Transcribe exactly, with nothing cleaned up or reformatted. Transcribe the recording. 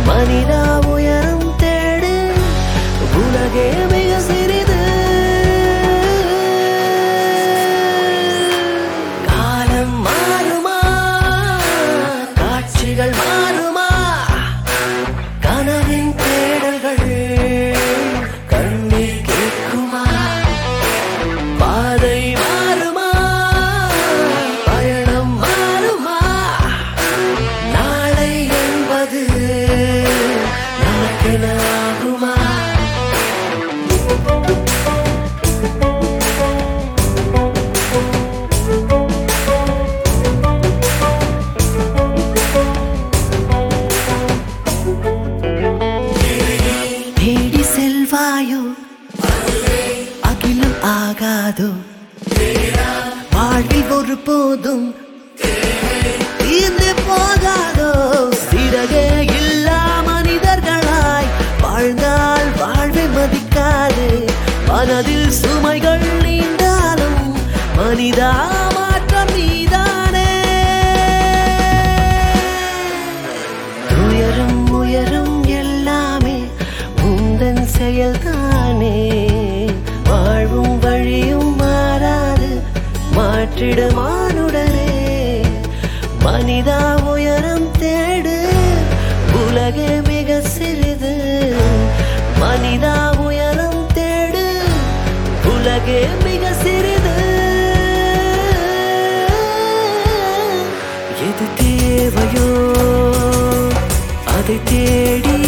மனிதா உயரம் தேடு உலகே மிக சிறிது காலம் மாறுமா காட்சிகள் மாறுமா கனவின் தேடல்கள் கண்ணீர் கேட்குமா பாதை மாறுமா பயணம் மாறுமா நாளை என்பது நமக்கென ஆகுமா தேடி செல்வாயோ அகிலம் ஆகாதோ வாழ்வில் ஒரு போதும் தீர்ந்து போகாதோ சிறகே இல்லா மனிதர்களாய் வாழ்ந்தால் வாழ்வை மதிக்காது மனதில் சுமைகள் நீண்டாலும் மனிதா மாற்றம் நீதானே துயரம் உயரம் எல்லாமே உந்தன் செயல்தானே வாழ்வும் வழியும் மாறாது மாற்றிட மானுடரே மனிதா உயரம் தேடு உலகே மிக சிறிது மனிதா உயரம் தேடு உலகே மிக சிறிது எது தேவையோ அதை தேடி